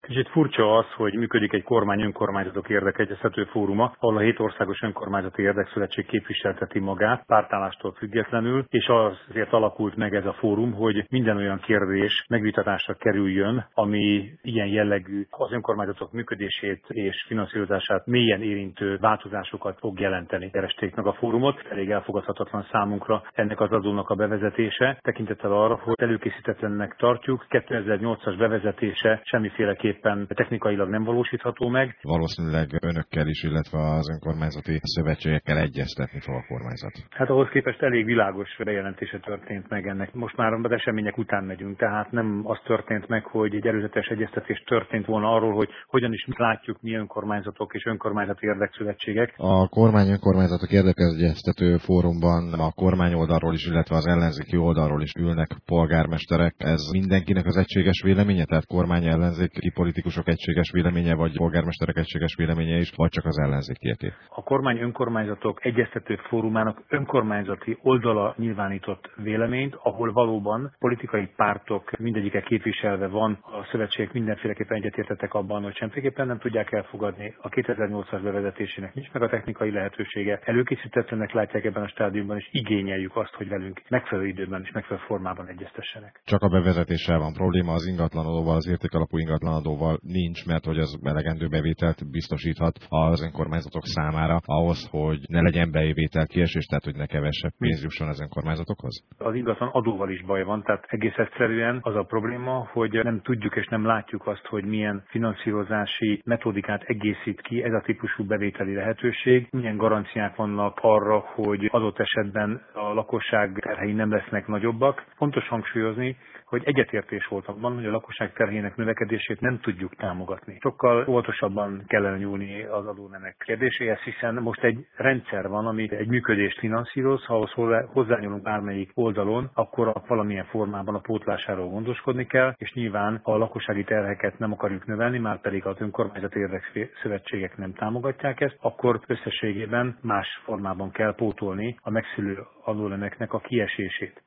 Kicsit furcsa az, hogy működik egy kormány önkormányzatok érdekegyeztető fóruma, ahol a 7 országos önkormányzati érdekszövetség képviselteti magát pártállástól függetlenül, és azért alakult meg ez a fórum, hogy minden olyan kérdés megvitatásra kerüljön, ami ilyen jellegű az önkormányzatok működését és finanszírozását mélyen érintő változásokat fog jelenteni. Keresték meg a fórumot, elég elfogadhatatlan számunkra ennek az adónak a bevezetése, tekintettel arra, hogy előkészítetlennek tartjuk, 2008-as bevezetése semmiféleképpen technikailag nem valósítható meg. Valószínűleg önökkel is, illetve az önkormányzati szövetségekkel egyeztetni fog a kormányzat. Hát ahhoz képest elég világos bejelentése történt meg ennek. Most már az események után megyünk, tehát nem az történt meg, hogy egy előzetes egyeztetés történt volna arról, hogy hogyan is látjuk mi önkormányzatok és önkormányzati érdekszövetségek. A kormány önkormányzatok érdekegyeztető fórumban a kormány oldalról is, illetve az ellenzéki oldalról is ülnek polgármesterek. Ez mindenkinek az egységes véleménye, tehát kormány ellenzéki politikusok egységes véleménye, vagy polgármesterek egységes véleménye is, vagy csak az ellenzékieké? A kormány önkormányzatok egyeztető fórumának önkormányzati oldala nyilvánított véleményt, ahol valóban politikai pártok mindegyike képviselve van, a szövetségek mindenféleképpen egyetértettek abban, hogy semmiképpen nem tudják elfogadni. A 2008-as bevezetésének nincs meg a technikai lehetősége. Előkészítetlenek látják ebben a stádiumban, és igényeljük azt, hogy velünk megfelelő időben és megfelelő formában egyeztessenek. Csak a bevezetéssel van probléma, az ingatlanadóval, az értékalapú ingatlanadóval nincs, mert hogy az elegendő bevételt biztosíthat az önkormányzatok számára ahhoz, hogy ne legyen bevétel kiesés, tehát hogy ne kevesebb pénz jusson az önkormányzatokhoz? Az ingatlan adóval is baj van, tehát egész egyszerűen az a probléma, hogy nem tudjuk és nem látjuk azt, hogy milyen finanszírozási metodikát egészít ki ez a típusú bevételi lehetőség, milyen garanciák vannak arra, hogy adott esetben a lakosság terhei nem lesznek nagyobbak. Fontos hangsúlyozni, hogy egyetértés volt abban, hogy a lakosság terhének növekedését nem tudjuk támogatni. Sokkal óvatosabban kellene nyúlni az adónemek kérdéséhez, hiszen most egy rendszer van, ami egy működést finanszíroz, ha ahhoz hozzányúlunk bármelyik oldalon, akkor valamilyen formában a pótlásáról gondoskodni kell, és nyilván ha a lakossági terheket nem akarjuk növelni, már pedig az önkormányzati érdekszövetségek nem támogatják ezt, akkor összességében más formában kell pótolni a megszűlő adónemeknek a kiesését.